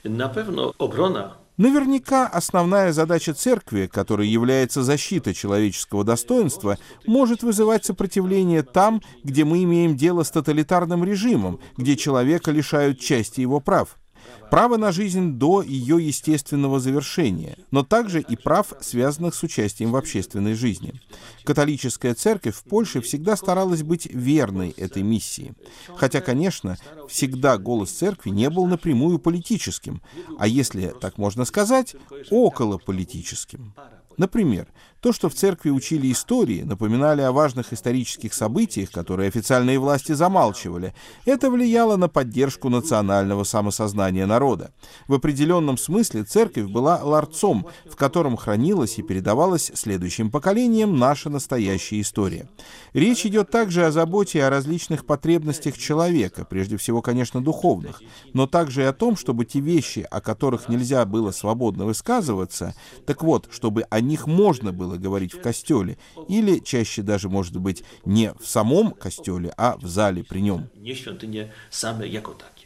Na pewno obrona. Наверняка основная задача церкви, которая является защитой человеческого достоинства, может вызывать сопротивление там, где мы имеем дело с тоталитарным режимом, где человека лишают части его прав. Право на жизнь до ее естественного завершения, но также и прав, связанных с участием в общественной жизни. Католическая церковь в Польше всегда старалась быть верной этой миссии. Хотя, конечно, всегда голос церкви не был напрямую политическим, а если так можно сказать, околополитическим. Например, то, что в церкви учили истории, напоминали о важных исторических событиях, которые официальные власти замалчивали, это влияло на поддержку национального самосознания народа. В определенном смысле церковь была ларцом, в котором хранилась и передавалась следующим поколениям наша настоящая история. Речь идет также о заботе о различных потребностях человека, прежде всего, конечно, духовных, но также и о том, чтобы те вещи, о которых нельзя было свободно высказываться, так вот, чтобы о них можно было говорить в костеле, или чаще даже, может быть, не в самом костеле, а в зале при нем. Nie świątynie same jako takie.